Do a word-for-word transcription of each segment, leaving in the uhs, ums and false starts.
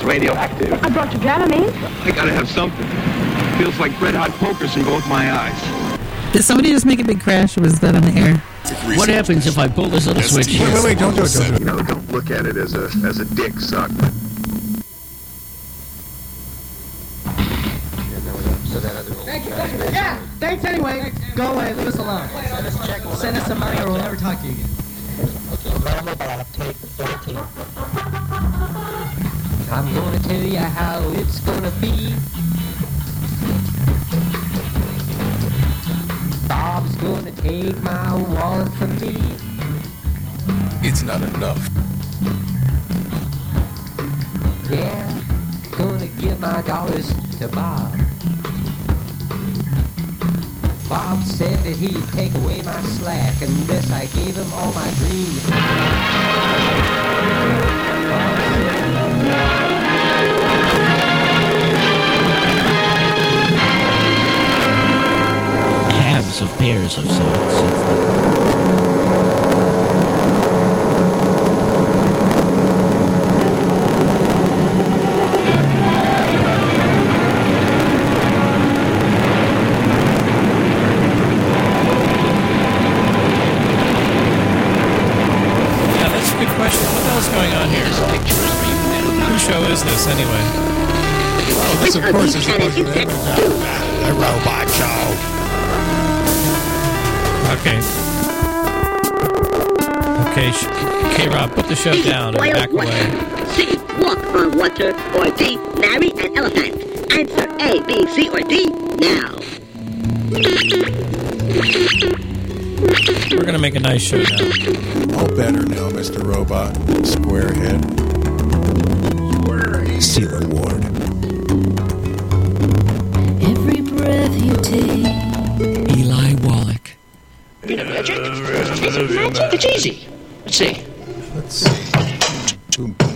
radioactive. I brought you Dramamine. I gotta have something. Feels like red-hot pokers in both my eyes. Did somebody just make a big crash, or was that on the air? What happens if I pull this little switch here? Wait, wait, wait, don't do it, don't do it. You know, don't look at it as a as a dick suck. Yeah, thanks anyway. Go away, leave us alone. Send us some money or we'll never talk to you again. I'm gonna tell you how it's gonna be. Bob's gonna take my wallet from me. It's not enough. Yeah, gonna give my dollars to Bob. Bob said that he'd take away my slack unless I gave him all my dreams. Halves of pairs of sorts. Going on here? Whose show is this anyway? Oh, this of course is supposed to be a robot show. Okay. Okay, sh- K-Rob, put the show down and back away. C. Walk on water. Or D. Marry an elephant. Answer A, B, C, or D now. We're gonna make a nice show now. All better now, Mister Robot. Squarehead. Sealer Ward. Every breath you take. Eli Wallach. You know magic? Is it magic? It's easy. Let's see. Let's see. Boom, boom.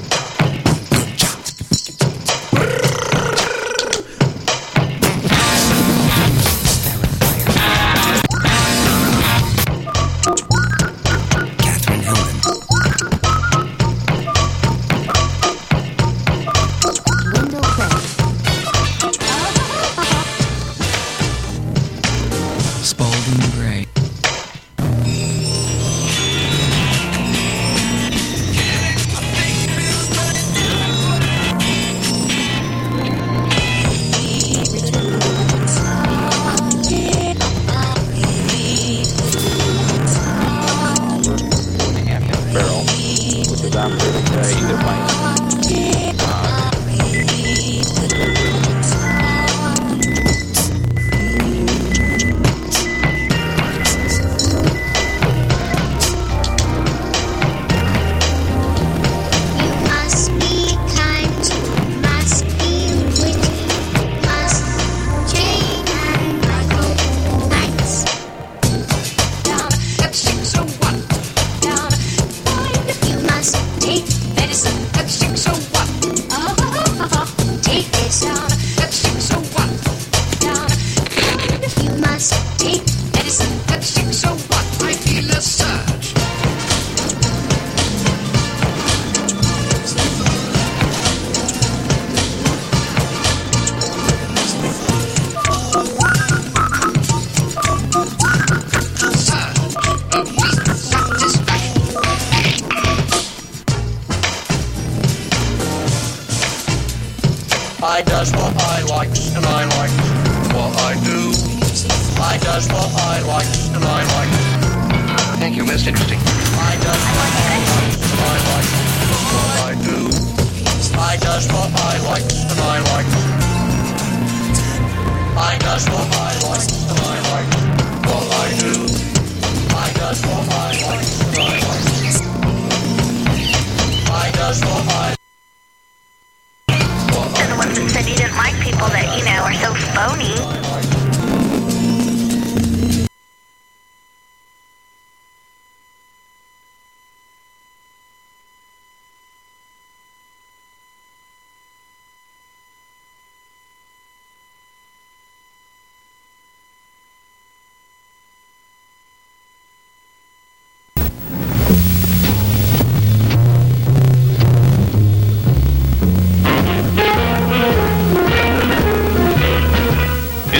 I does what I likes and I likes what I do. I does what I likes and I likes. Thank you, that's interesting. I does what I likes and I likes what I do. I does what I likes and I likes. I does what I likes and I likes what I do. I does what I likes and I likes. I does what I Said you didn't like people that, you know, are so phony.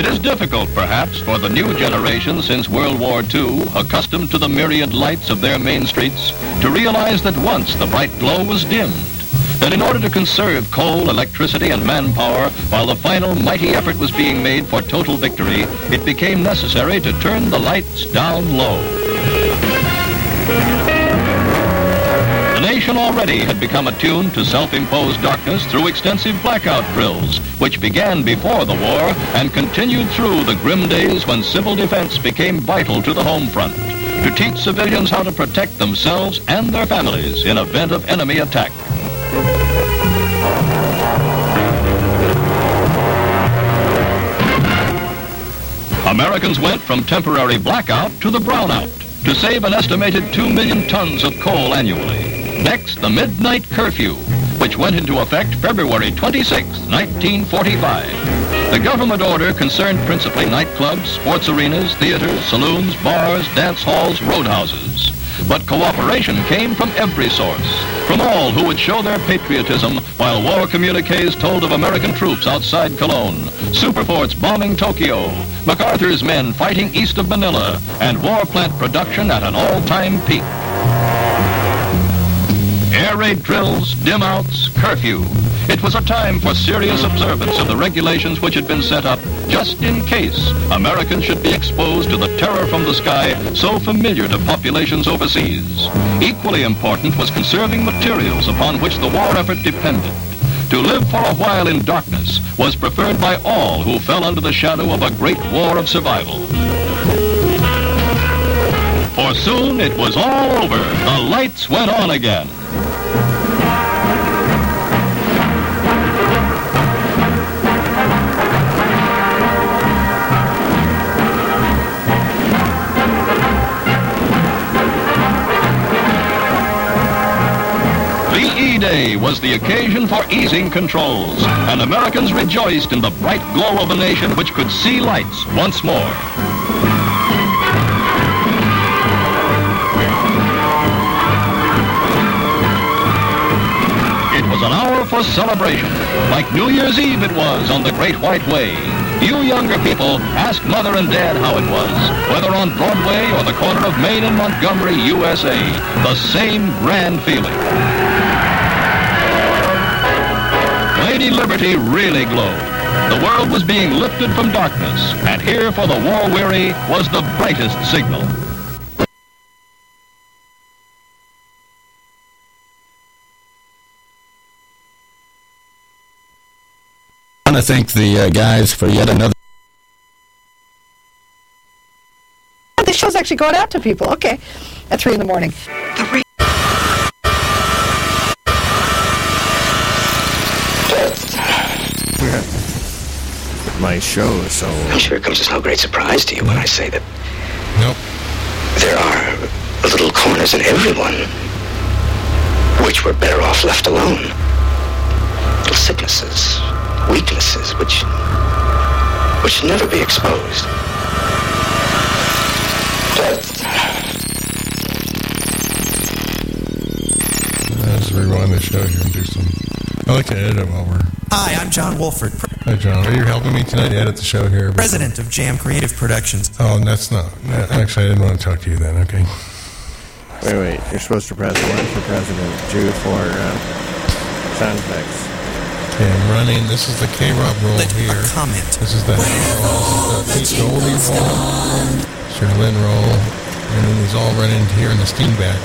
It is difficult, perhaps, for the new generation since World War Two, accustomed to the myriad lights of their main streets, to realize that once the bright glow was dimmed, that in order to conserve coal, electricity, and manpower, while the final mighty effort was being made for total victory, it became necessary to turn the lights down low. The nation already had become attuned to self-imposed darkness through extensive blackout drills, which began before the war and continued through the grim days when civil defense became vital to the home front, to teach civilians how to protect themselves and their families in event of enemy attack. Americans went from temporary blackout to the brownout to save an estimated two million tons of coal annually. Next, the midnight curfew, which went into effect February twenty-sixth, nineteen forty-five. The government order concerned principally nightclubs, sports arenas, theaters, saloons, bars, dance halls, roadhouses. But cooperation came from every source, from all who would show their patriotism while war communiques told of American troops outside Cologne, Superforts bombing Tokyo, MacArthur's men fighting east of Manila, and war plant production at an all-time peak. Air raid drills, dim outs, curfew. It was a time for serious observance of the regulations which had been set up just in case Americans should be exposed to the terror from the sky so familiar to populations overseas. Equally important was conserving materials upon which the war effort depended. To live for a while in darkness was preferred by all who fell under the shadow of a great war of survival. For soon it was all over. The lights went on again. D-Day was the occasion for easing controls, and Americans rejoiced in the bright glow of a nation which could see lights once more. It was an hour for celebration, like New Year's Eve it was on the Great White Way. You younger people, ask Mother and Dad how it was, whether on Broadway or the corner of Main and Montgomery, U S A. The same grand feeling. Lady Liberty really glowed. The world was being lifted from darkness, and here for the war-weary was the brightest signal. I want to thank the uh, guys for yet another. The show's actually going out to people. Okay, at three in the morning. The ra- My show, so... I'm sure it comes as no great surprise to you when I say that... Nope. There are little corners in everyone which were better off left alone. Little sicknesses, weaknesses, which... which should never be exposed. Let's rewind the show here and do some... I like to edit it while we're... Hi, I'm John Wolford. Hi, John. Are you helping me tonight to edit the show here? President of Jam Creative Productions. Oh, that's not... Actually, I didn't want to talk to you then, okay? Wait, wait. You're supposed to press one for President, two for uh, sound effects. Okay, I'm running. This is the K-Rob roll Let here. A comment. This is the roll. This is the Pete Goldie roll. Sherilyn roll. And then these all run into here in the steam back.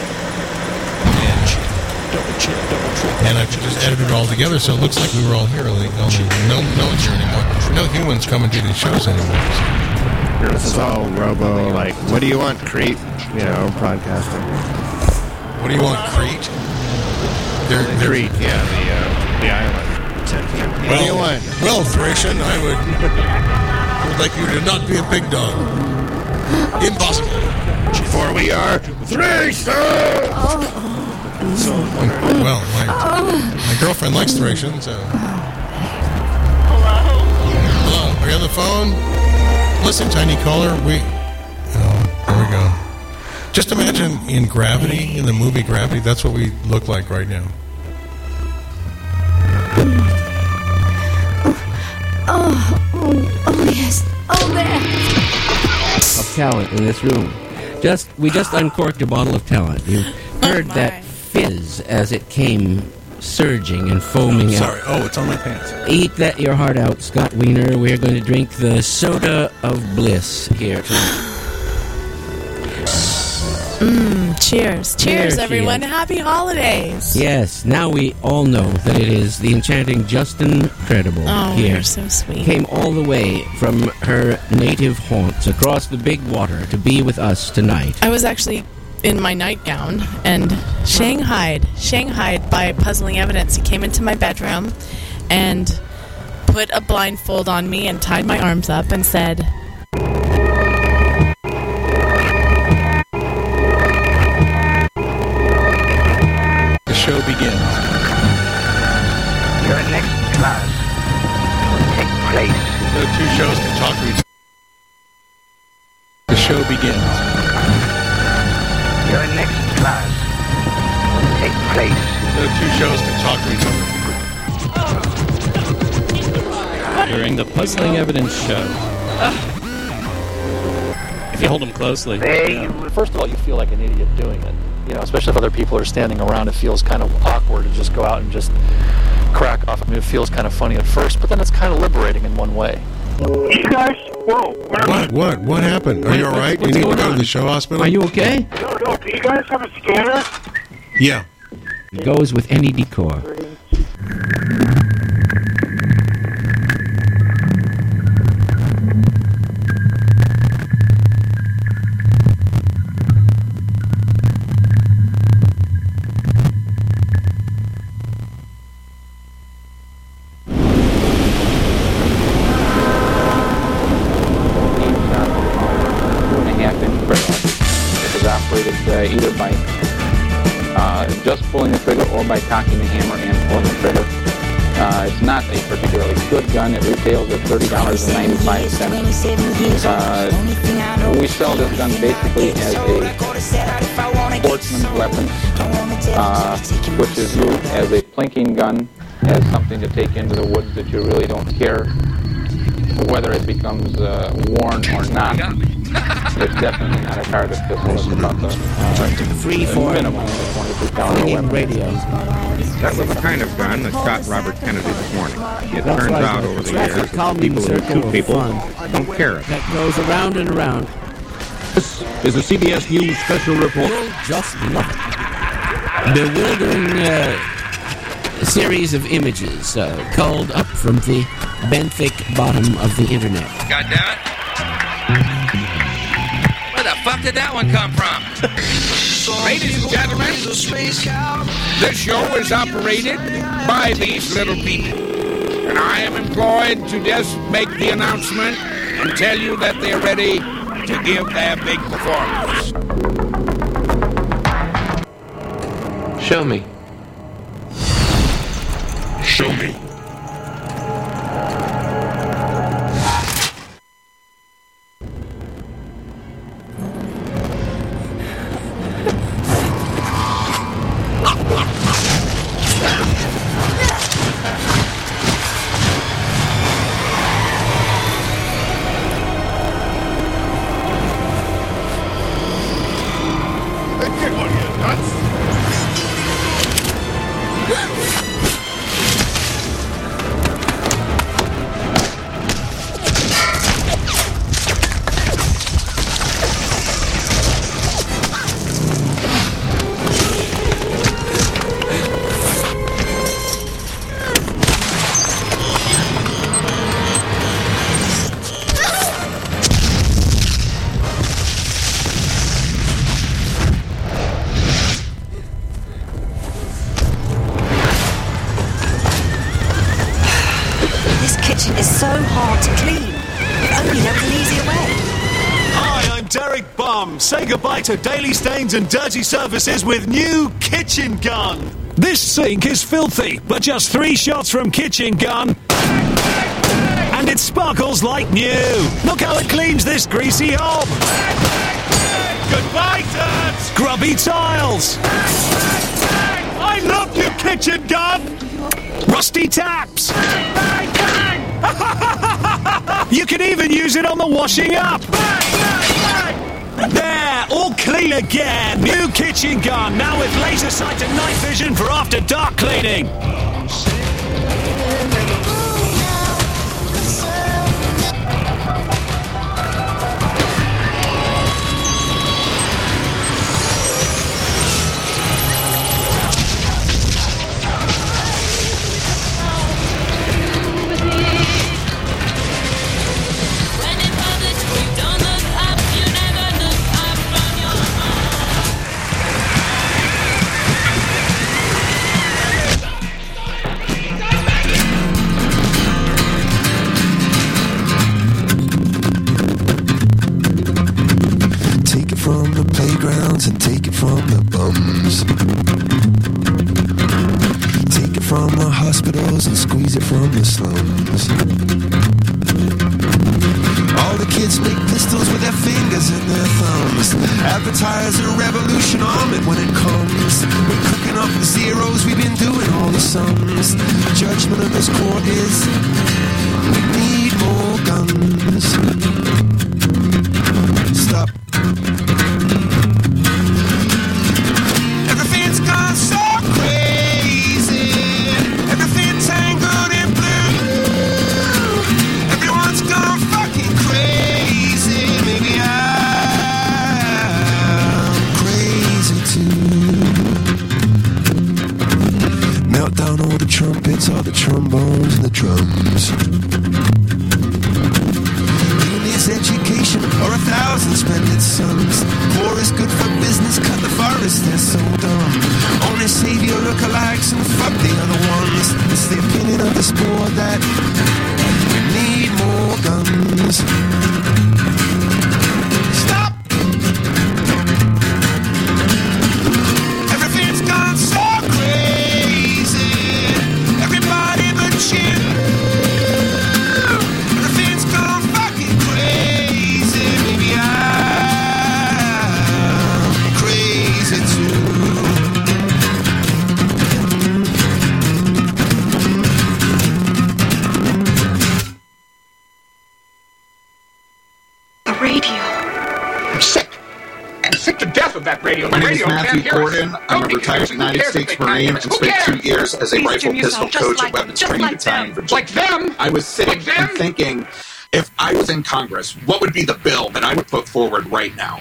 And I just edited it all together, so it looks like we were all here. Like, only no, no one's here anymore. No humans coming to these shows anymore. This is all robo, like, what do you want, Crete? You know, broadcasting. What do you want, Crete? They're, they're, Crete, yeah, the, uh, the island. What well, do you want? Well, Thracian, I would, would like you to not be a big dog. Impossible. For we are Thracian! Oh. So, well, my, my girlfriend likes Thracian, so... Hello? Hello, are you on the phone? Listen, tiny caller, we... Oh, there we go. Just imagine in Gravity, in the movie Gravity, that's what we look like right now. Oh, oh, oh, oh yes. talent in this room. Just we just uncorked a bottle of talent. You heard Oh, that fizz as it came surging and foaming out. Sorry. Oh, it's on my pants. Eat that your heart out, Scott Wiener. We're going to drink the soda of bliss here tonight. Mmm, cheers. Cheers, Cheers, everyone. cheers. Happy holidays. Yes, now we all know that it is the enchanting Justin Credible Oh, here. you're so sweet. Came all the way from her native haunts across the big water to be with us tonight. I was actually in my nightgown and shanghaied, shanghaied by puzzling evidence. He came into my bedroom and put a blindfold on me and tied my arms up and said, The show begins. Your next class will take place. The two shows can talk to each other. The show begins. Your next class will take place. The two shows can talk to each other. During the Puzzling Evidence Show. If you hold them closely. First of all, you feel like an idiot doing it. You know, especially if other people are standing around, it feels kind of awkward to just go out and just crack off. I mean, it feels kind of funny at first, but then it's kind of liberating in one way. You guys, whoa. What? What? What happened? Are you all right? You What's need to going go to on? the show hospital? Are you okay? No, no, do you guys have a scanner? Yeah. It goes with any decor. Operated uh, either by uh, just pulling the trigger or by cocking the hammer and pulling the trigger. Uh, it's not a particularly good gun. It retails at thirty dollars and ninety-five cents. Uh, we sell this gun basically as a sportsman's weapon, uh, which is used as a plinking gun, as something to take into the woods that you really don't care whether it becomes uh, worn or not. It's definitely not a target pistol. It's about the, uh, Free the for minimum of the twenty-two caliber weapon. radio. That was the kind of gun that shot Robert Kennedy this morning. It That's turns right. out over the Traffic years that calming people who circle shoot of people fun don't care. that goes around and around. This is a C B S News special report. You'll just love it. Bewildering uh, series of images uh, culled up from the benthic bottom of the internet. God damn it. Where the fuck did that one come from? Ladies and gentlemen, this show is operated by these little people. And I am employed to just make the announcement and tell you that they're ready to give their big performance. Show me. Show me. This kitchen is so hard to clean. If only there was an easier way. Hi, I'm Derek Bum. Say goodbye to daily stains and dirty surfaces with new Kitchen Gun. This sink is filthy, but just three shots from Kitchen Gun, and it sparkles like new. Look how it cleans this greasy hob. Goodbye, dirt. Grubby tiles. I love you, Kitchen Gun. Rusty taps. You can even use it on the washing up. There, all clean again. New kitchen gun, now with laser sight and night vision for after dark cleaning. From the playgrounds and take it from the bums. Take it from the hospitals and squeeze it from the slums. All the kids make pistols with their fingers and their thumbs. Advertise a revolution army when it comes. We're cooking up the zeros, we've been doing all the sums. Judgment of this court is we need more guns. Stop. Everything's gone so crazy. Everything tangled in blue. Everyone's gone fucking crazy. Maybe I'm crazy too. Melt down all the trumpets, all the trombones and the drums. Education or a thousand splendid sons. War is good for business, cut the virus, they're so dumb. Only savior lookalikes and fuck the other ones. It's the opinion of this board that we need more guns. Stop! Everything's gone so crazy. Everybody but you. Everything's gone fucking crazy. Maybe I'm crazy too. The radio. I'm sick. I'm sick to death of that radio. My The name is radio Matthew can't hear us. Gordon. I'm a Nobody retired cares. Who United cares if States they can't Marine hear and us? Who spent two cares? years as a Please, rifle Jim, pistol yourself just coach like at Weapons them, just Training like Battalion, them. Virginia. Like them? I was sitting Like them? and thinking, if I was in Congress, what would be the bill that I would put forward right now?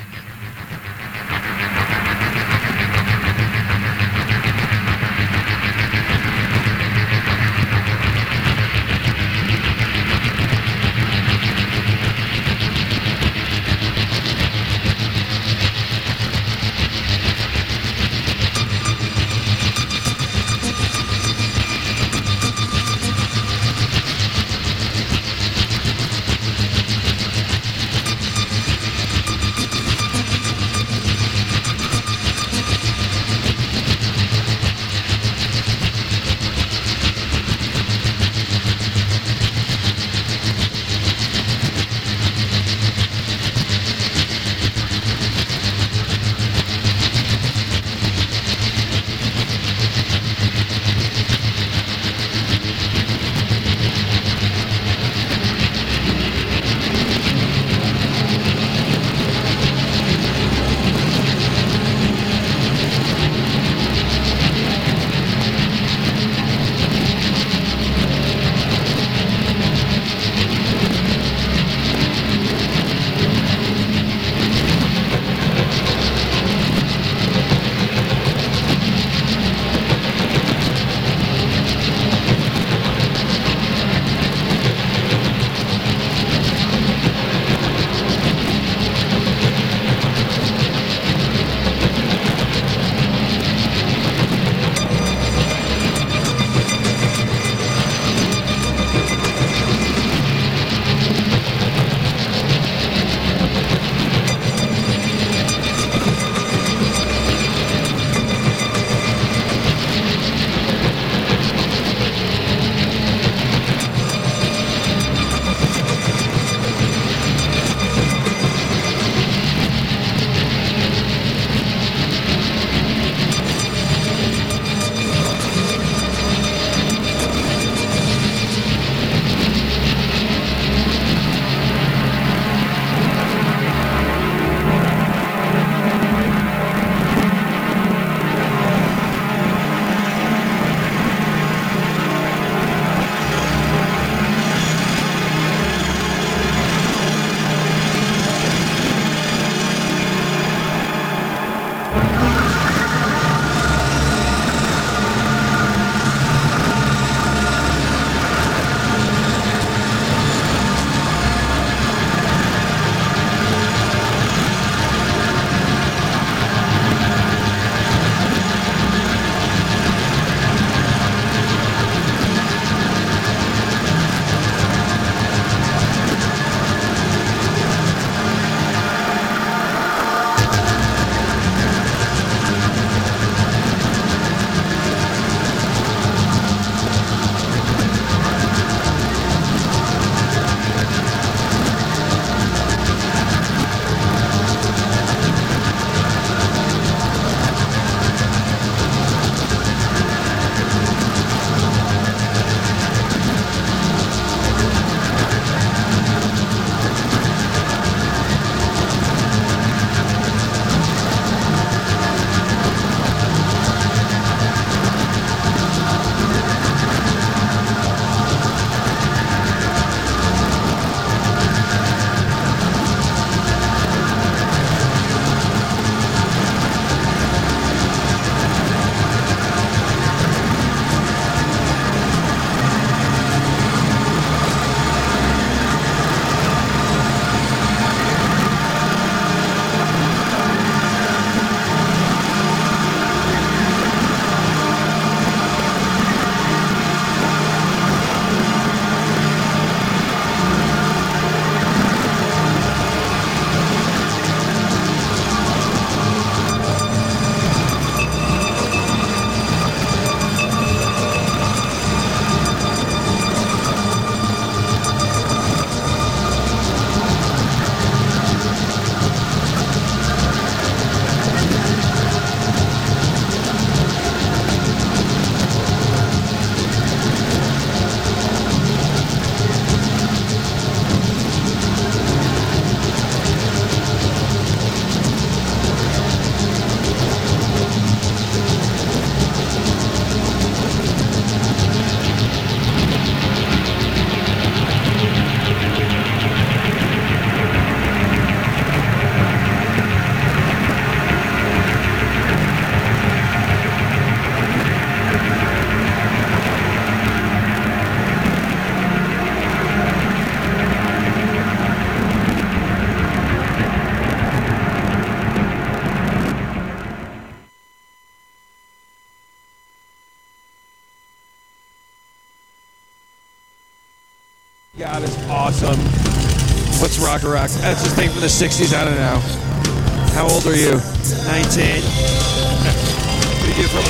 God, it's awesome. What's rock a rock? That's just thing from the sixties. I don't know. How old are you? nineteen. What do you do for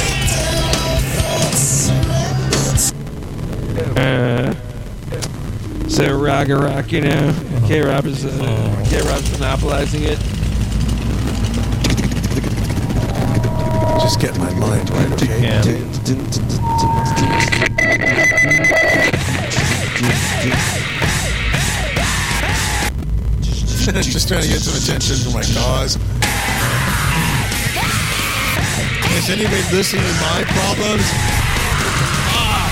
a living? Uh, so rock a rock, you know. K Rob is uh, K Rob's monopolizing it. Just get my mind right, okay? Just trying to get some attention for my cause. Is anybody listening to my problems? Ah.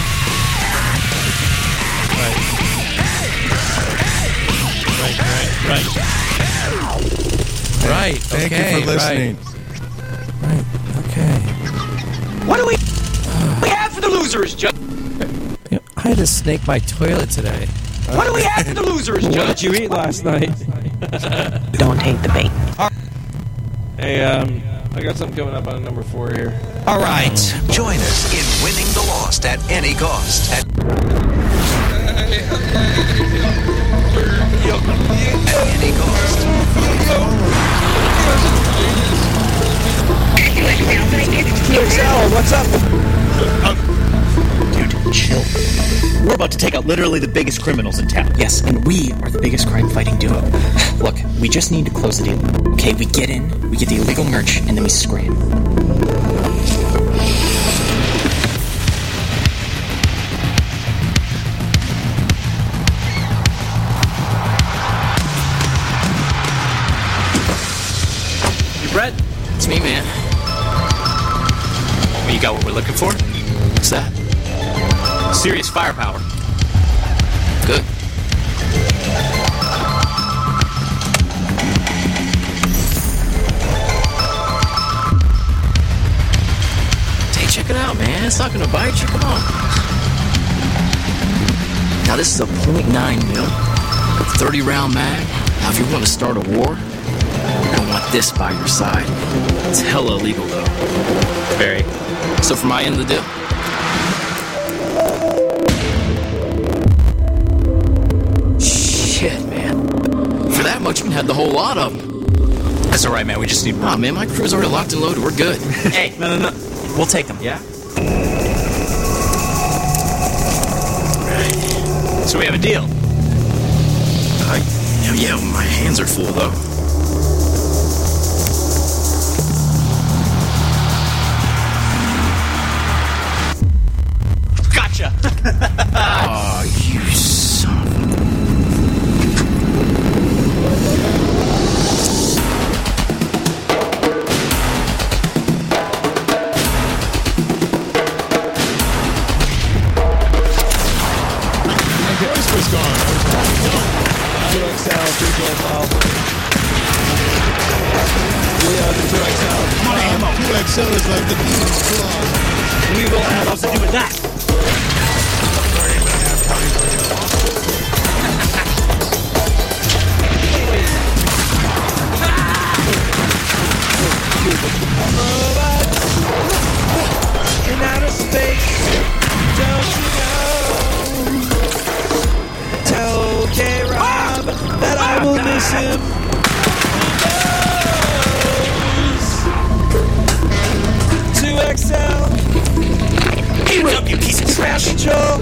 Right. Right, right, right. Right, Thank okay, you for listening. Right, right okay. What do we we have for the losers, Judge? You know, I had to snake my toilet today. What do we have for the losers, What Judge? did you eat last night? Don't take the bait. Hey, um, I got something coming up on number four here. All right, join us in winning the Lost at any cost. At, at any cost. Sal, what's up? Dude, chill. We're about to take out literally the biggest criminals in town. Yes, and we are the biggest crime-fighting duo. Look, we just need to close the deal. Okay, we get in, we get the illegal merch, and then we scram. You Brett? It's me, man. Well, you got what we're looking for? What's that? Serious firepower. Good. Hey, check it out, man. It's not gonna bite you. Come on. Now this is a point nine mil, thirty round mag. Now if you want to start a war, you're gonna want this by your side. It's hella illegal though. Very. So for my end of the deal. Shit, man. For that much, you can have the whole lot of them. That's all right, man. We just need one. Nah, man, my crew's already locked and loaded. We're good. Hey, no, no, no. We'll take them. Yeah? Right. So we have a deal. I, yeah, yeah, my hands are full, though. Gotcha. Oh, you son of a... My voice was gone. two X L, three J L. We are the two X L. Um, two X L is like the demon's claw. We will have nothing to do with that. In outer space, don't you know? Tell K-Rob that I will miss him. two X L. Hands up, you piece of trash. Control.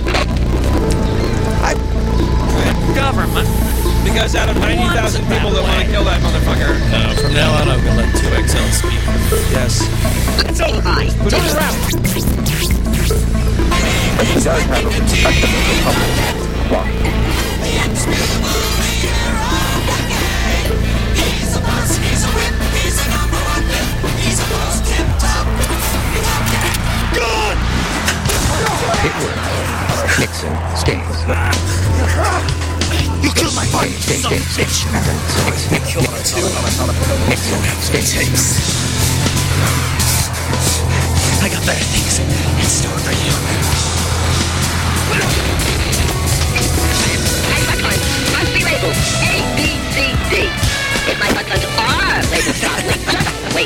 I... Government. Because out of ninety thousand people that want to kill that motherfucker, uh, from now on I'm going to let two X L speak. Yes. It's over. Put it around. But he does have a perspective of the public. Well, He's a boss, he's a whip, he's a number one whip, he's a boss, tip top. Gone! Nixon, stays. You killed my buddy, Stay, son stay, of a stay. bitch. Nixon, Nixon, stay. I got better things in store for you. Must be labeled A, B, C, D. If my buttons are labeled properly. Wait.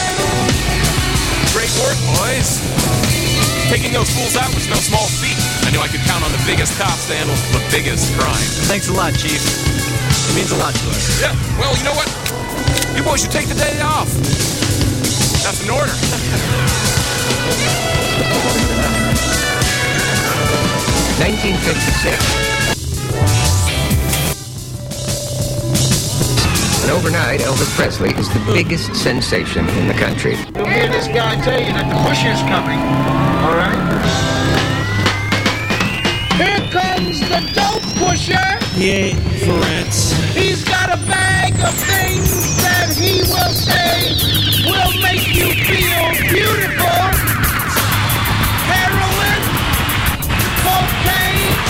Great work, boys. Taking those fools out was no small feat. I know feel I could count on the biggest cops to handle the biggest crime. Thanks a lot, Chief. It means a lot to us. Yeah, well, you know what? You boys should take the day off. That's an order. nineteen fifty-six. And overnight, Elvis Presley is the biggest sensation in the country. You'll hear this guy tell you that the pusher's coming. All right? Here comes the dope pusher. He ain't for rent. He's got a bag of things that he will say will make you feel beautiful. Heroin, cocaine.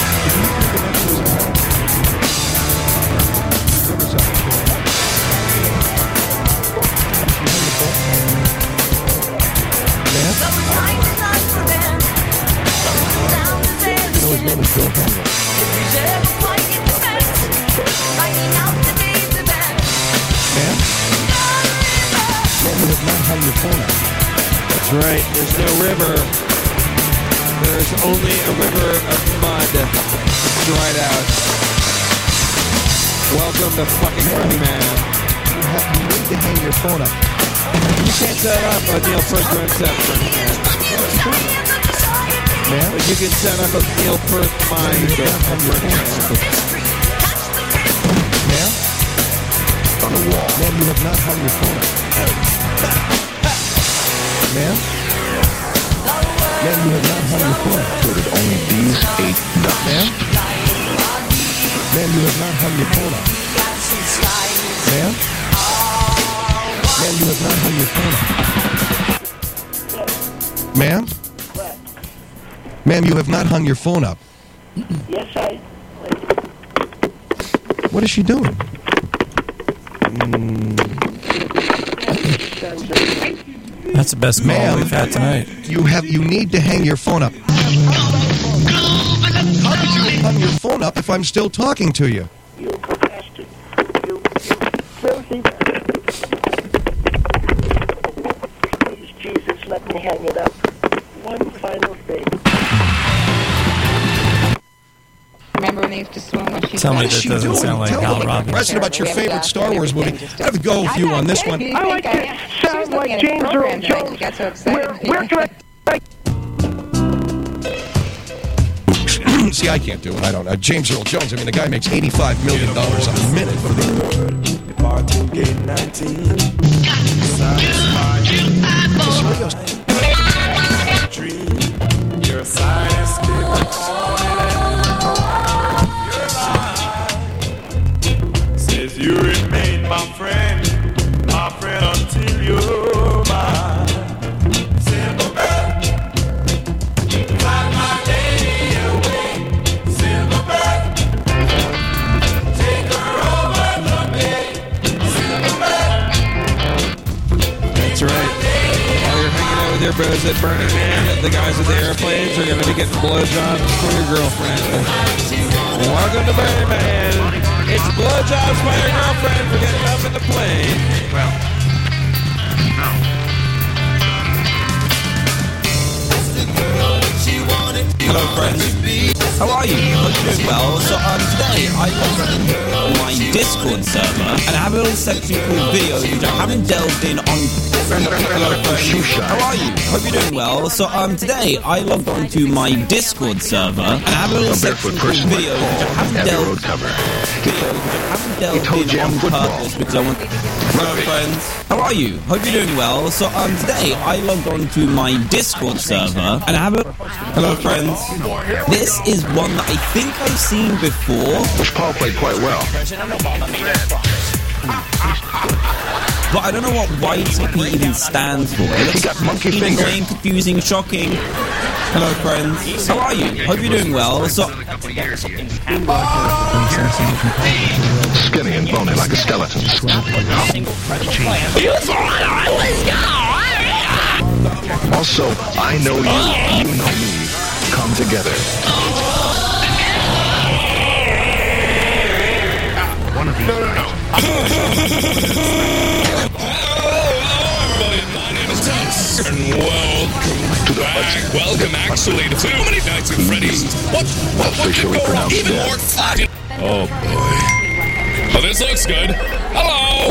That's right, there's no river. There's only a river of mud. Dried out. Welcome to fucking Running Man. You, have, you need to hang your phone up. You can't set up a Neil Peart concept, Running Man. Man? But you can set up a Neil Peart mind of Running Man. Man? On the wall. Man, you have not hung your phone up. Man? Man, you have not hung your phone up. So did only these eight ducks. Man? Man, you have not hung your phone up. Man? Man, you have not hung your phone up. Ma'am? Ma'am, you have not hung your phone up. Yes, I. What is she doing? Mm. That's the best call we've had tonight. You have. You need to hang your phone up. How could you hang your phone up if I'm still talking to you? You bastard. You filthy bastard. Please, Jesus, let me hang it up. One final thing. Remember when they used to swim when she Tell me What is that she doesn't doing? sound like Tell Hal me Robbins. a question about your favorite Star Wars movie. I have to go with you on this one. I like to sound like James Earl Jones. got so excited. We're, we're trying. See, I can't do it. I don't. Uh, James Earl Jones. I mean, the guy makes eighty-five million dollars a minute for the. Your sinus says you remain my friend, my friend until you're mine. Simple bird, fly my day away. Simple bird, take her over the bay. Simple bird. That's right. While you're hanging out with your bros at Burning Man, the guys with the airplanes are going to be getting blowjobs from your girlfriend. Welcome to Burning Man. It's blowjobs by your girlfriend for getting up in the plane. Well, no. Hello friends, how are you? Hope you're doing well. So um, today I log on my Discord server and I have a little section called videos which I haven't delved in on. Hello friends, how are you? Hope you're doing well. So um, today I logged on to my Discord server and I have a little section called videos which I haven't delved videos which I haven't delved in on purpose because I want. Hello friends, how are you? Hope you're doing well. So um, today I logged on to my Discord server and I have a. Hello friends. This is one that I think I've seen before. Which Paul played quite well. But I don't know what Y T P even stands for. It looks got monkey finger. Annoying, confusing, shocking. Hello friends. How are you? Hope you're doing well. So Skinny and bony like a skeleton. Also, I know you, you know me. Come together. One of you. No, no, no. And welcome back. Welcome, actually, to Too Many Nights Five Nights at Freddy's. What? What? What could go wrong? Even more fun. Oh boy. Well, this looks good. Hello.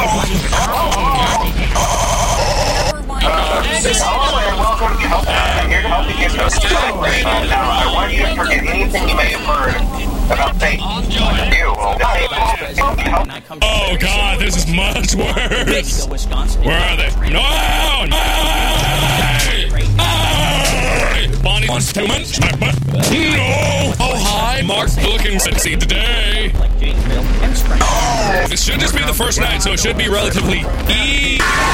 Uh, this is hello and welcome. I'm here to help you get those started. Uh, now, I want you to forget anything you may have heard about Satan. You. Oh God, this is much worse. Where are they? No! No! Bonnie wants too much. No! Oh hi, Mark's looking sexy today. This should just be the first night, so it should be relatively easy.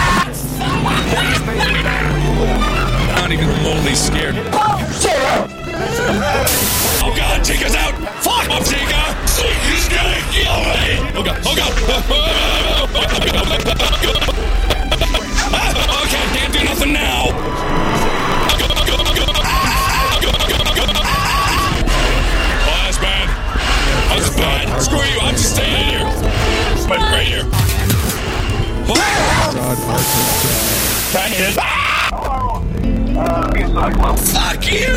I'm not even remotely scared. Oh God, Chica's out! Fuck off, Chica! He's gonna kill me! Oh God, oh God! Okay, can't do nothing now! Oh, that's bad. That's bad. Screw you, I'm just staying in here. But right here. Fuck you!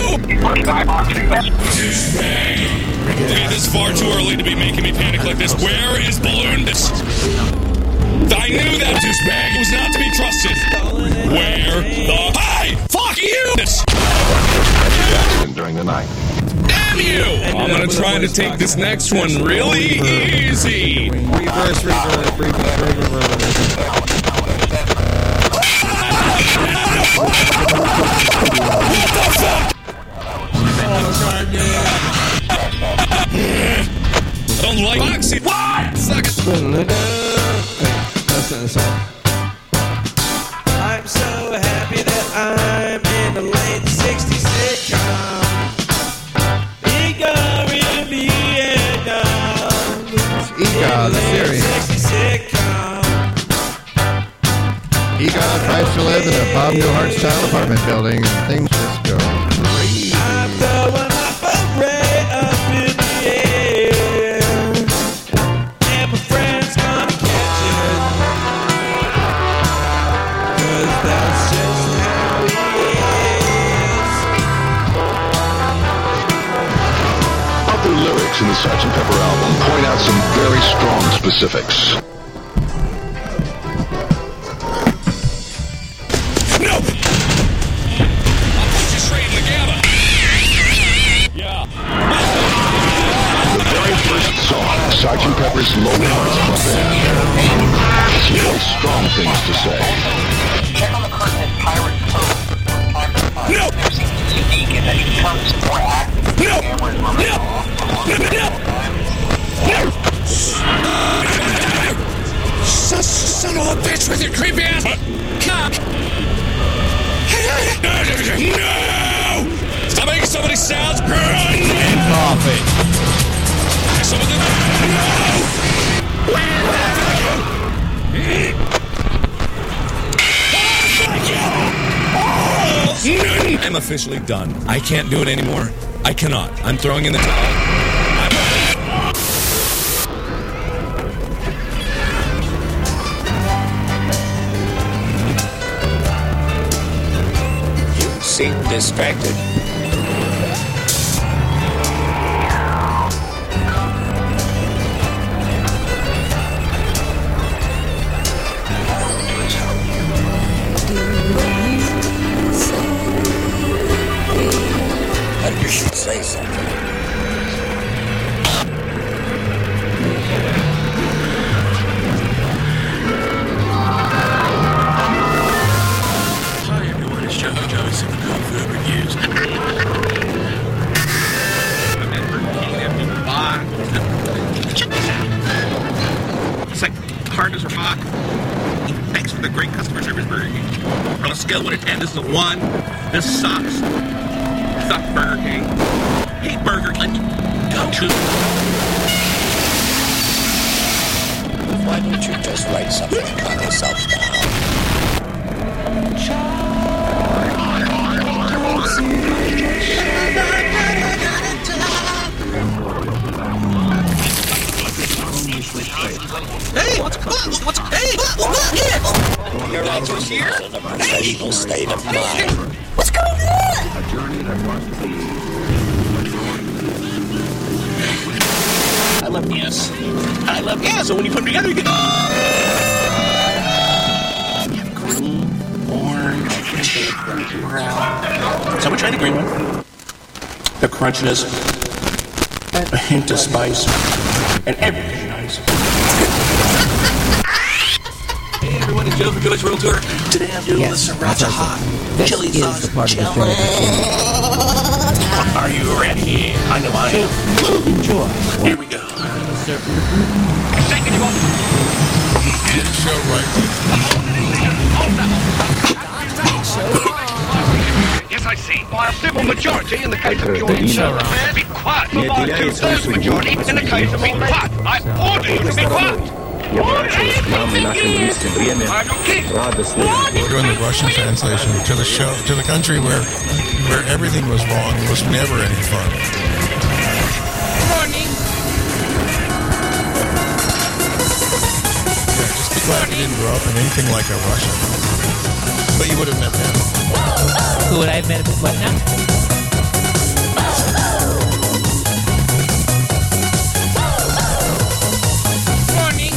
Okay, this is far too early to be making me panic like this. Where is Balloon? This... I knew that douchebag was not to be trusted. Where the... Hey! Fuck you! This... During the night. Damn you! I'm gonna try to take this next one really easy. Reverse, reverse, reverse, reverse. What the fuck? I don't like Foxy. What? Suck it. I'm so happy that I'm in the late sixties sitcom. Igor in Vietnam. Igor, the series. Egon tries to live in a Bob Newhart style apartment building, and things just go crazy. I'm throwing my beret up in the air, and my friend's gonna catch it, 'cause that's just how he is. Other lyrics in the Sergeant Pepper album point out some very strong specifics. Sergeant Pepper's Lonely Hearts Club Band. Some very strong things to say. Check on the curtain at Pirate Code. No! There seems to be unique in that he becomes more active. No! No! No! No! Son of a bitch with your creepy ass cock! No! Stop making so many sounds! And coffee. Some of them. No! I'm officially done. I can't do it anymore. I cannot. I'm throwing in the towel. You seem distracted. You should say something. Hi everyone, it's Joe Joey from Kung Fu Reviews. It's like hard as a rock. Thanks for the great customer service, Burger King. On a scale of one to ten, this is a one. This sucks. Suck Burger King. Hate Burger King. Go to. Why don't you just write something and calm yourself down? Hey, what's what's what's hey? What's Your answer's here. An emotional state of mind. What's going on? left. Yeah, so when you put them together, you get... You have green, orange, brown. So we tried the green one. The crunchiness, a hint of spice, and everything nice. Hey everyone, it's Joe from Joy's World Tour. Today I'm doing Yes, the Sriracha Hot Chili This is Sauce the part of the show Challenge. that Are you ready? I know I am. enjoy. Here we go. Taking you off. Get the show right. Yes, I see. By a simple majority in the case of your Show man, be quiet. By a two-thirds majority in the case of be quiet. I order you to be quiet. Я обращаюсь к вам в наше близкое время радостно. We're doing the Russian translation to the show, to the country where where everything was wrong. It was never any fun. Morning. Yeah, just be glad you didn't grow up in anything like a Russian. But you would have met them. Who would I have met what now? Morning.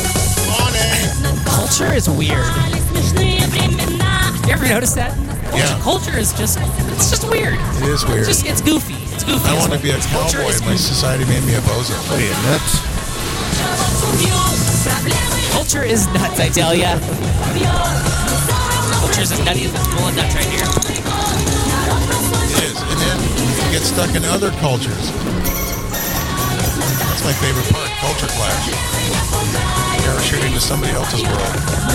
Culture is weird. You ever notice that? Yeah. Culture is just, it's just weird. It is weird. It's just, it's goofy. It's goofy. I It's want to what- be a culture cowboy. is My society made me a bozo. What are you, nuts? Culture is nuts, I tell ya. Culture is as nutty as this full of nuts right here. It is. And then you get stuck in other cultures. That's my favorite part, culture clash. Parachuting into somebody else's world.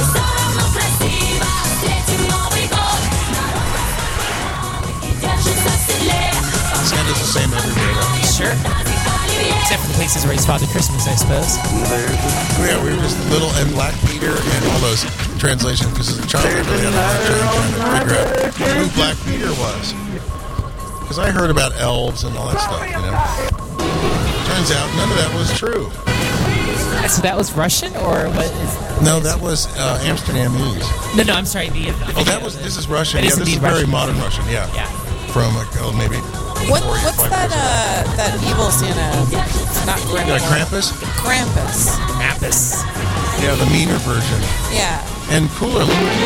Santa's the same everywhere, though. Sure. Except for the places where he's Father Christmas, I suppose. Yeah, we were just little, and Black Peter and all those translations, because the child really had a hard time trying to figure out who Black Peter was. Because I heard about elves and all that stuff, you know. Turns out none of that was true. So that was Russian, or what is... No, that was uh, Amsterdamese. No, no, I'm sorry. The, the Oh, that was. This is Russian. That Yeah, is this is indeed very Russian. modern Russian. Yeah. Yeah. From like, oh, maybe. What, four, what's five that, years ago. uh, that evil Santa? Not Yeah, Krampus. Krampus. Krampus. Krampus. Yeah, the meaner version. Yeah. And cooler.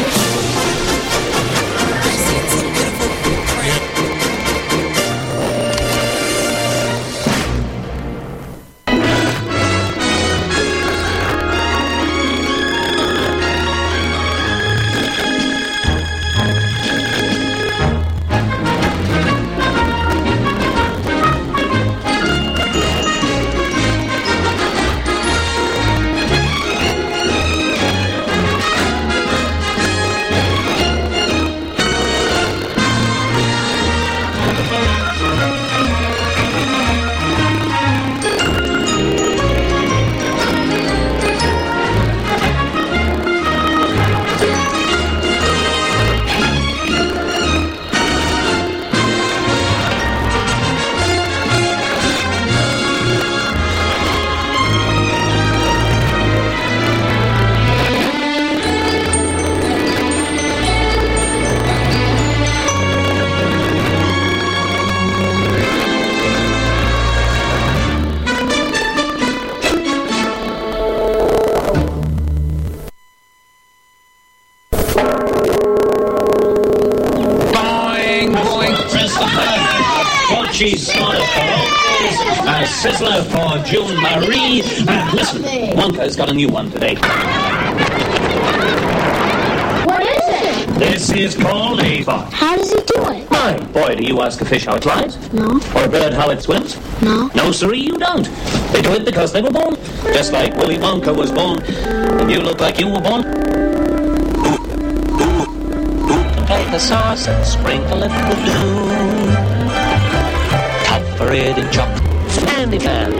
Cheese slaughter for Oakleys, a sizzler for June Marie, and listen, Wonka's got a new one today. What is it? This is called a fox. How does he do it? My boy, do you ask a fish how it flies? No. Or a bird how it swims? No. No, sirree, you don't. They do it because they were born. Just like Willy Wonka was born, and you look like you were born. And take the sauce and sprinkle it with blue. Cover it in chocolate. Candy man.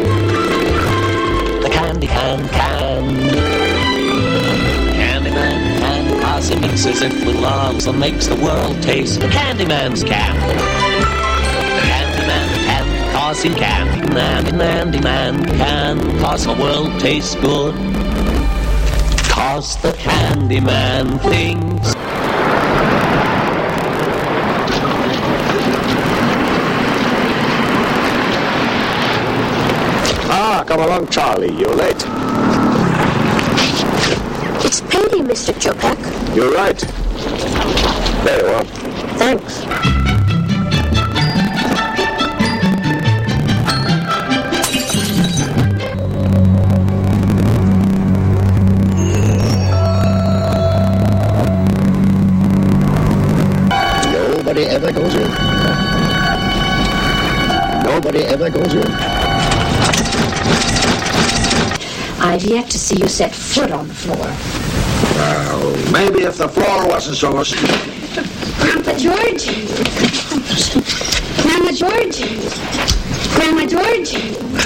The candy can can. Candy man can, cause he mixes it with logs and makes the world taste. The candy man's can. The candy man can, cause he can. And the candy man can, cause the world tastes good. Cause the candy man thinks. come along, Charlie. You're late. It's payday, Mister Jopak. You're right. Very well. Thanks. Nobody ever goes in. Nobody ever goes in. I've yet to see you set foot on the floor. Well, maybe if the floor wasn't so... Grandpa George. Grandma George. Grandma George.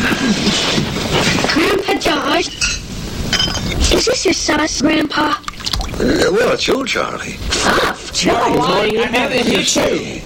Grandpa George. Is this your sauce, Grandpa? Uh, well, it's you, Charlie. Ah, Charlie, I never hit you.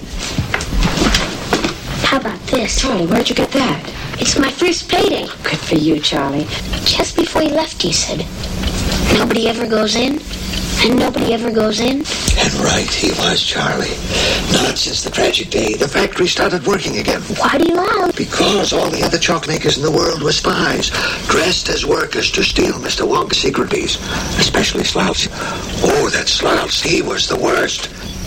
How about this? Charlie, where'd you get that? It's my first payday. Good for you, Charlie. Just before he left, he said, nobody ever goes in, and nobody ever goes in. And right he was, Charlie. Not since the tragic day the factory started working again. Why do you laugh? Because all the other chalk makers in the world were spies, dressed as workers to steal Mister Wong's secret bees, especially Slouch. Oh, that Slouch, he was the worst.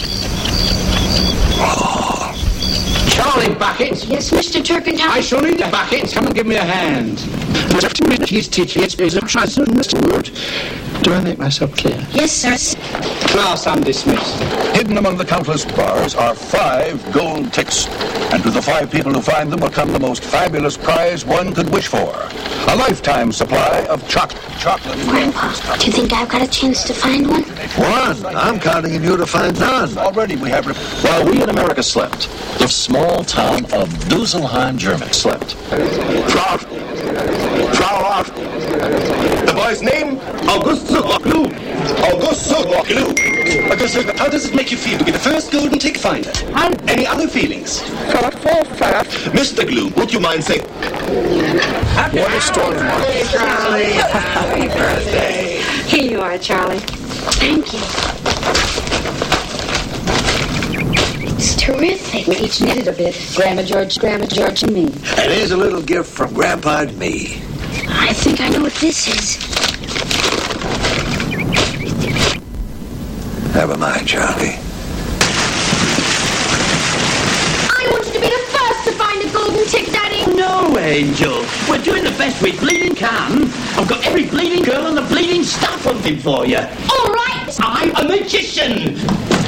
Oh. Charlie Bucket. Yes, Mister Turpentine? I shall need a bucket. Come and give me a hand. He's teaching it. Mister Wood. Do I make myself clear? Yes, sir. Class, I'm dismissed. Hidden among the countless bars are five gold ticks. And to the five people who find them will come the most fabulous prize one could wish for. A lifetime supply of chocolate. Chocolate. Grandpa, do you think I've got a chance to find one? One. I'm counting on you to find none. Already we have... While we in America slept, the small town of Dusselheim, Germany slept. Trout. Trout. The boy's name? August Zoglu. August Zoglu. August, how does it make you feel to be the first golden tick finder? Any other feelings? Mister Glue, would you mind saying... What a story. Hey, Charlie. Happy birthday. Here you are, Charlie. Thank you. It's terrific. We each knitted a bit. Grandma George, Grandma George, and me. And here's a little gift from Grandpa and me. I think I know what this is. Never mind, Charlie. I want you to be the first to find a golden tick, Daddy. No, Angel. We're doing the best we bleeding can. I've got every bleeding girl and the bleeding staff hunting for you. All right. I'm a magician.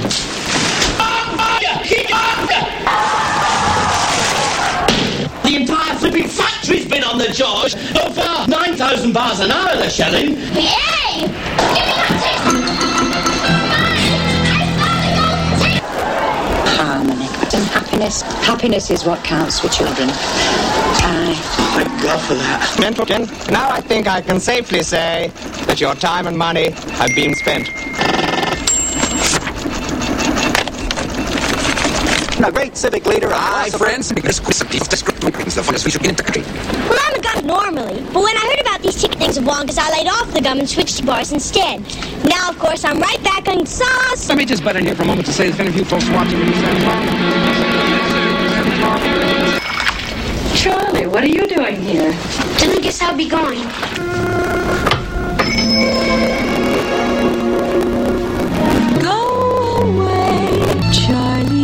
The entire flipping factory's been on the George. So far, nine thousand bars an hour they're shelling. Hey! Give me that tick! Harmony and happiness. Happiness is what counts for children. Aye. Thank God for that. Gentlemen, now I think I can safely say that your time and money have been spent. A great civic leader, I, friends, because this brings the funnest feature in the country. Well, I'm a gun normally, but when I heard about these ticket things of Wonka's, I laid off the gum and switched to bars instead. Now, of course, I'm right back on sauce. Let me just butt in here for a moment to say there's been a few folks watching me. Charlie, what are you doing here? Then I guess I'll be going. Go away, Charlie.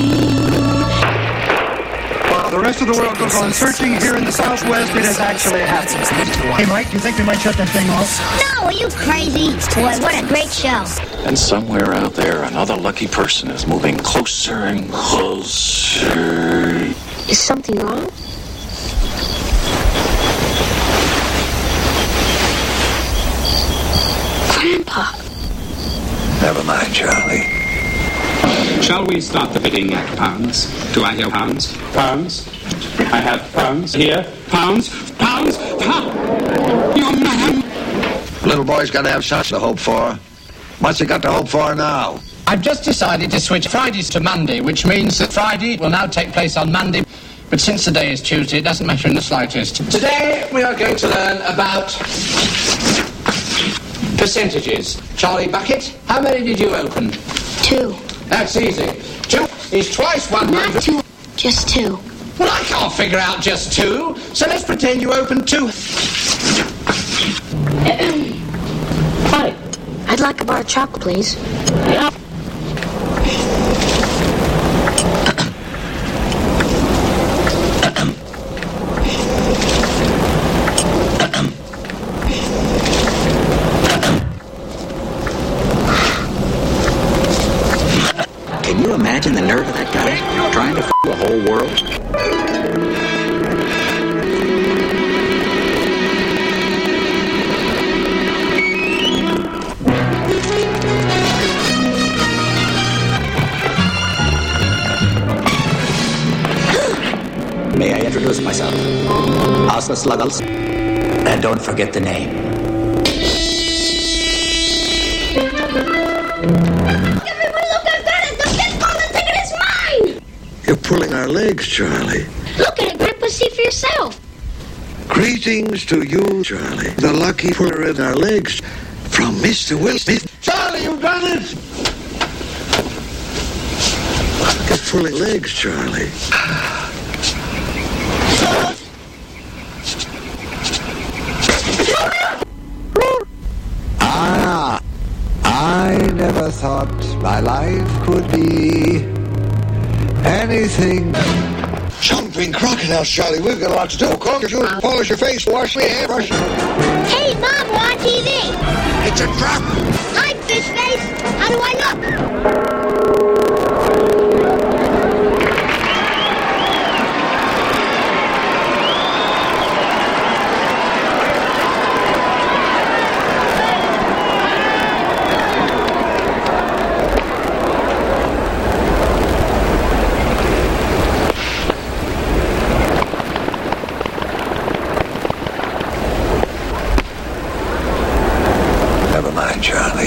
While the rest of the world goes on searching, here in the Southwest, it has actually happened. Hey, Mike, do you think we might shut that thing off? No, are you crazy? Boy, what a great show. And somewhere out there, another lucky person is moving closer and closer. Is something wrong? Grandpa. Never mind, Charlie. Shall we start the bidding at pounds? Do I hear pounds? Pounds? I have pounds here. Pounds? Pounds? Pounds? Your man! Little boy's got to have something to hope for. What's he got to hope for now? I've just decided to switch Fridays to Monday, which means that Friday will now take place on Monday. But since today is Tuesday, it doesn't matter in the slightest. Today, we are going to learn about percentages. Charlie Bucket, how many did you open? Two. That's easy. Two is twice one hundred. Not two, just two. Well, I can't figure out just two, so let's pretend you open two. Hi. I'd like a bar of chocolate, please. Yeah. Can you imagine the nerve of that guy trying to f*** the whole world? May I introduce myself? Asa Sluggles. And don't forget the name. You're pulling our legs, Charlie. Look at it, Grandpa. See for yourself. Greetings to you, Charlie. The lucky puller in our legs from Mister Will Smith. Charlie, you've done it! You're pulling legs, Charlie. Ah, I never thought my life could be anything. Jumping crocodiles, Charlie. We've got a lot to do. Comb your shoes, polish your face, wash your hair, brush. Hey, Mom, we're on T V. It's a trap. Hi, fish face. How do I look? Never mind, Charlie.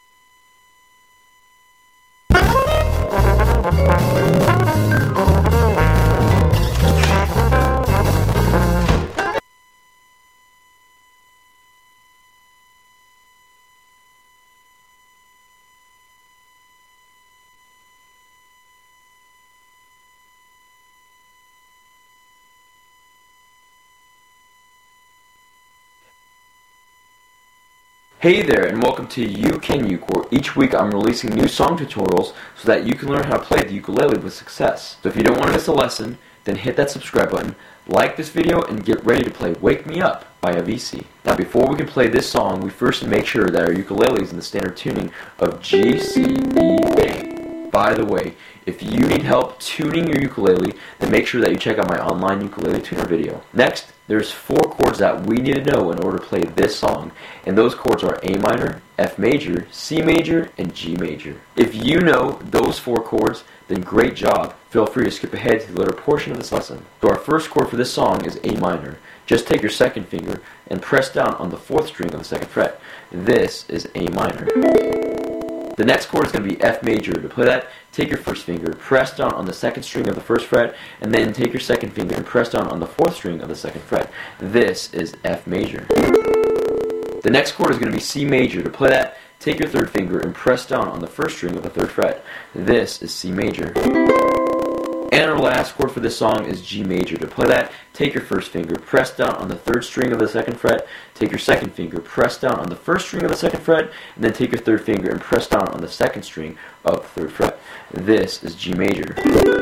Hey there, and welcome to You Can Uke, where each week I'm releasing new song tutorials so that you can learn how to play the ukulele with success. So if you don't want to miss a lesson, then hit that subscribe button, like this video, and get ready to play Wake Me Up by Avicii. Now before we can play this song, we first make sure that our ukulele is in the standard tuning of G, C, E, A. By the way, if you need help tuning your ukulele, then make sure that you check out my online ukulele tuner video. Next, there's four chords that we need to know in order to play this song, and those chords are A minor, F major, C major, and G major. If you know those four chords, then great job. Feel free to skip ahead to the later portion of this lesson. So our first chord for this song is A minor. Just take your second finger and press down on the fourth string of the second fret. This is A minor. The next chord is going to be F major. To play that, take your first finger, press down on the second string of the first fret, and then take your second finger and press down on the fourth string of the second fret. This is F major. The next chord is going to be C major. To play that, take your third finger and press down on the first string of the third fret. This is C major. And our last chord for this song is G major. To play that, take your first finger, press down on the third string of the second fret, take your second finger, press down on the first string of the second fret, and then take your third finger and press down on the second string of the third fret. This is G major.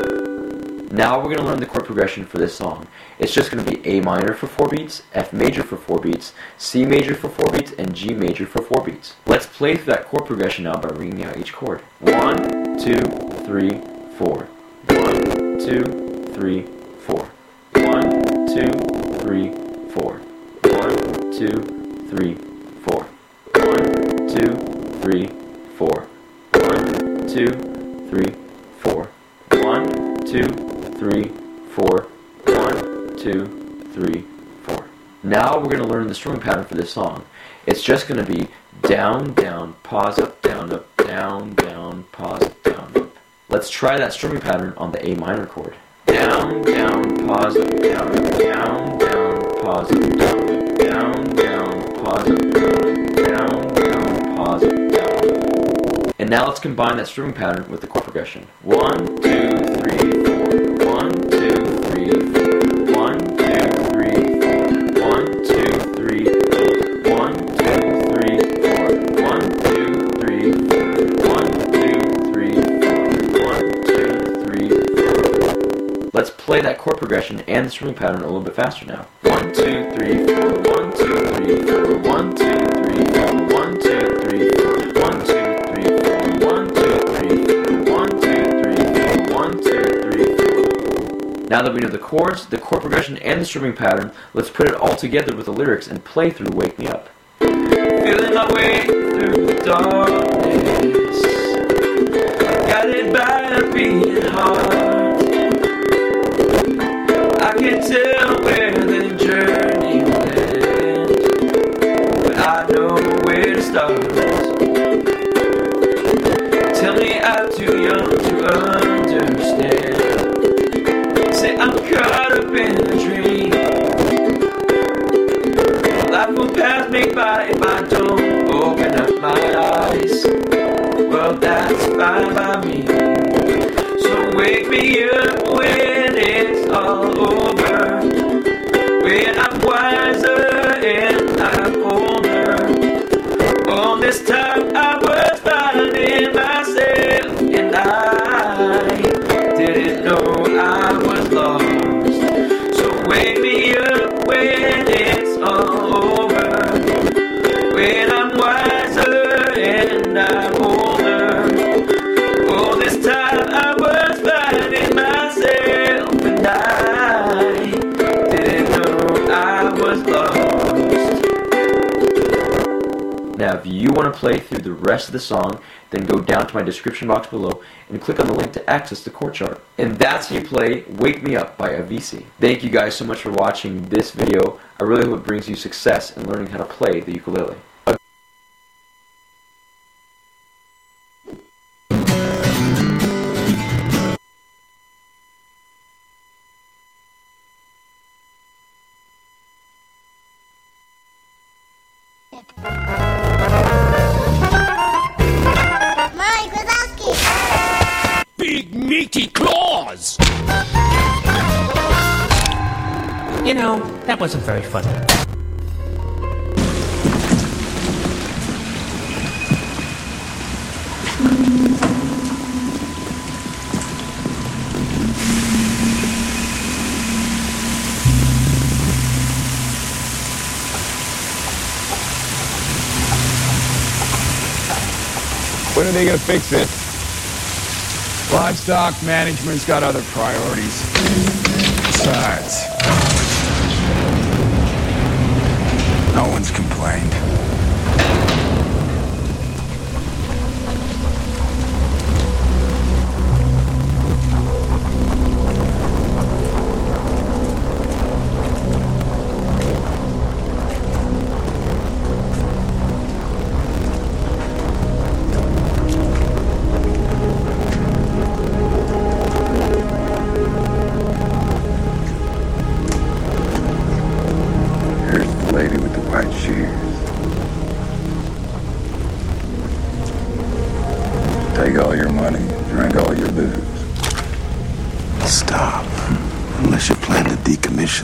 Now we're going to learn the chord progression for this song. It's just going to be A minor for four beats, F major for four beats, C major for four beats, and G major for four beats. Let's play through that chord progression now by ringing out each chord. One, two, three, four. One, two, three, four. One, two, three, four. One, two, three, four. One, two, three, four. One, two, three, four. One, two, three, four. One, two, three, four. Now we're going to learn the strumming pattern for this song. It's just going to be down, down, pause, up, down, up, down, down, pause, up, down, up. Let's try that strumming pattern on the A minor chord. Down, down, pause, up, down, up, down, down, pause, up, down, up, down, down, pause, up, down, down, down, pause, up, down. And now let's combine that strumming pattern with the chord progression. One, two, three, four. One, two, three, chord progression and the strumming pattern a little bit faster now. One, two, three, four, one, two, three, four, one, two, three, four, one, two, three, four, one, two, three, four, one, two, three, four, one, two, three, four, one, two, three, four. Now that we know the chords, the chord progression, and the strumming pattern, let's put it all together with the lyrics and play through Wake Me Up. Feeling my way through the darkness, guided by a beating heart. I can't tell where the journey will end, but I know where to start. Tell me I'm too young to understand. Say I'm caught up in a dream. Life will pass me by if I don't open up my eyes. Well, that's fine by me. So wake me up when it's all over, when I'm wiser and I'm older. All this time I was finding myself, and I didn't know I was lost. So wake me up when it's all over, when I'm wiser and I'm older. All this time I was finding myself, and I didn't know I was lost. Now if you want to play through the rest of the song, then go down to my description box below and click on the link to access the chord chart. And that's how you play Wake Me Up by Avicii. Thank you guys so much for watching this video. I really hope it brings you success in learning how to play the ukulele. Mike Wazowski! Big meaty claws! You know, that wasn't very funny. When are they gonna fix it? Livestock management's got other priorities. Besides,